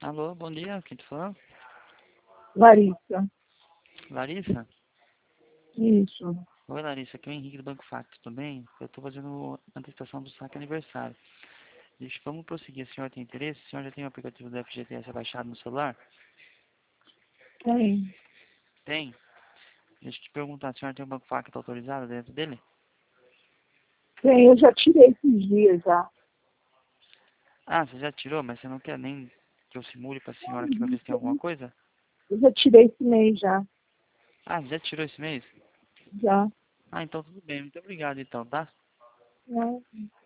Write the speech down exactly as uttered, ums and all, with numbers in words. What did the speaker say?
Alô, bom dia, quem tá falando? Larissa. Larissa? Isso. Oi, Larissa, aqui é o Henrique do Banco Facto, tudo bem? Eu estou fazendo antecipação do saque aniversário. Deixa, vamos prosseguir, o senhor tem interesse? O senhor já tem o aplicativo do F G T S baixado no celular? Tem. Tem? Deixa eu te perguntar, o senhor tem o Banco Facto autorizado dentro dele? Tem, eu já tirei esses dias já. Ah, você já tirou, mas você não quer nem que eu simule para a senhora aqui para ver se tem alguma coisa? Eu já tirei esse mês já. Ah, já tirou esse mês? Já. Ah, então tudo bem, muito obrigado então, tá? Já.